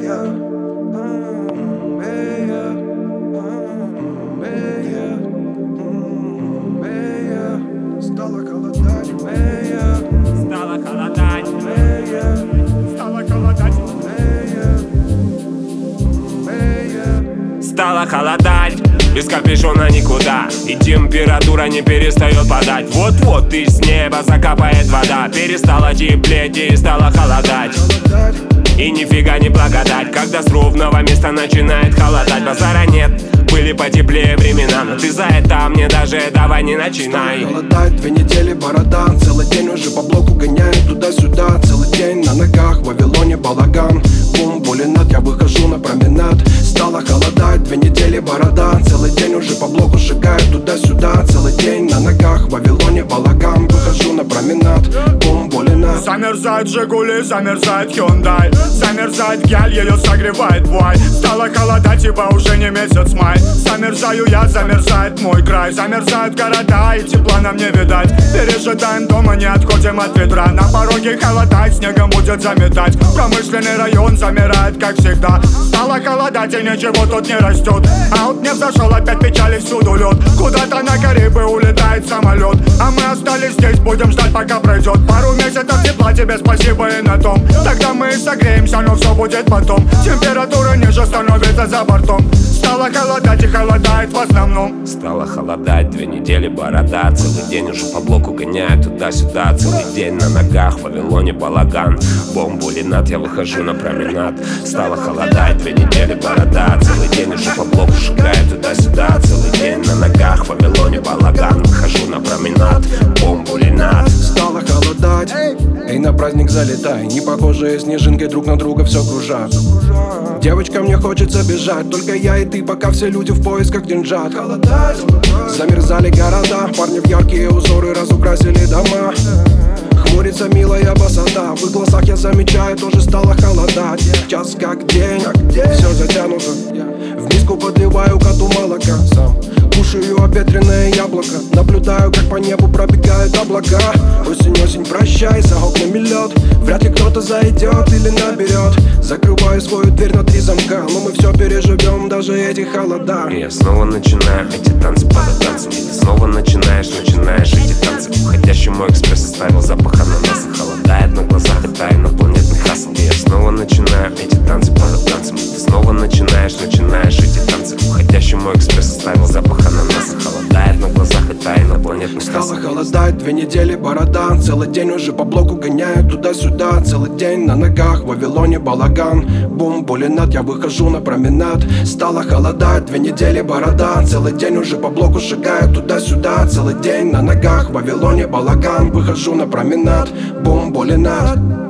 Стало холодать, Стало холодать, стало холодать, стало холодать. Без капюшона никуда, и температура не перестает падать. Вот-вот из неба закапает вода. Перестала теплеть и стало холодать. И нифига не благодать, когда с ровного места начинает холодать. Базара нет, были потеплее времена, но ты за это мне даже давай не начинай. Холодает 2 недели борода, целый день уже по блоку гоняет туда-сюда. Целый день на ногах, в Вавилоне балаган. Бум, булинат, я выхожу на променад. Стало холодать 2 недели борода, целый день уже по блоку шагает туда-сюда. Целый день на ногах, в Вавилоне балаган. Выхожу на променад, бум, булинат. Замерзает Жигули, замерзает Hyundai. Замерзает гель, ее согревает бой. Стало холодать, ибо уже не месяц май. Замерзаю я, замерзает мой край. Замерзают города, и тепла нам не видать. Пережидаем дома, не отходим от ведра. На пороге холодать, снегом будет заметать. Промышленный район замирает, как всегда. Стало холодать, и ничего тут не растет. А вот не взошел, опять печали, всюду лед. Куда-то на Карибы улетает самолет. А мы остались здесь, будем ждать, пока пройдет. Пару месяцев тепла, тебе спасибо и на том. Тогда мы и согреемся, но все будет потом. Температура ниже становится за бортом. Стало холодать и холодает в основном. Стало холодать 2 недели борода. Целый день уже по блоку гоняют туда-сюда. Целый день на ногах, в Вавилоне балаган. Бомбулинат, я выхожу на променад. Стало холодать 2 недели борода. Целый день уже по блоку шагает туда-сюда. Целый день на ногах, в Вавилоне балаган. Выхожу на променад, бомбулинат. Стало холодать, эй, на праздник залетай. Не похожие снежинки друг на друга все кружат. Девочка, мне хочется бежать, только я и ты, пока все люди в поисках деньжат. Замерзали города, парни в яркие узоры разукрасили дома. Хмурится милая босота, в их глазах я замечаю, тоже стало холодать. Час как день, все затянуто. В миску подливаю коту молока. Сам кушаю обветренное яблоко. Наблюдаю, как по небу пробегают облака. Осень, осень, прощай, за окнами лед. Вряд ли кто-то зайдет или наберет. Закрываю свою дверь на 3 замка, но мы все переживем, даже эти холода. И я снова начинаю эти танцы под танцем. И ты снова начинаешь эти танцы. Уходящий мой экспресс оставил запах ананаса. Холодает на глазах, это инопланетный хасл. И я снова начинаю эти танцы под танцем. И ты снова начинаешь эти танцы. Уходящий мой экспресс оставил запах ананаса. Холодает на глазах, это инопланетный хасл. Стало холодать 2 недели борода. Целый день уже по блоку гоняют туда-сюда. Целый день на ногах, в Вавилоне балаган. Бум, булинат, я выхожу на променад. Стало холодать 2 недели борода. Целый день уже по блоку шагаю туда-сюда. Целый день на ногах, в Вавилоне балаган. Выхожу на променад, бум, булинат.